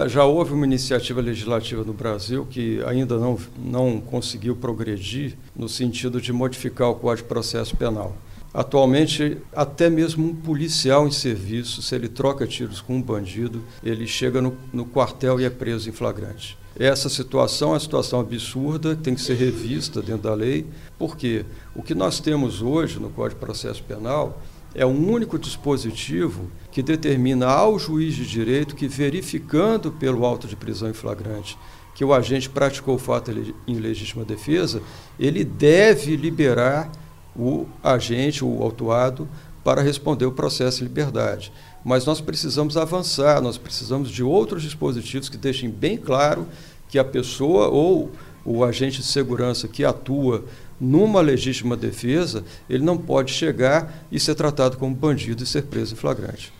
Já houve uma iniciativa legislativa no Brasil que ainda não conseguiu progredir no sentido de modificar o Código de Processo Penal. Atualmente, até mesmo um policial em serviço, se ele troca tiros com um bandido, ele chega no quartel e é preso em flagrante. Essa situação é uma situação absurda, tem que ser revista dentro da lei, porque o que nós temos hoje no Código de Processo Penal é um único dispositivo que determina ao juiz de direito que, verificando pelo auto de prisão em flagrante que o agente praticou o fato em legítima defesa, ele deve liberar o agente, o autuado, para responder o processo em liberdade. Mas nós precisamos avançar, nós precisamos de outros dispositivos que deixem bem claro que a pessoa ou o agente de segurança que atua numa legítima defesa, ele não pode chegar e ser tratado como bandido e ser preso em flagrante.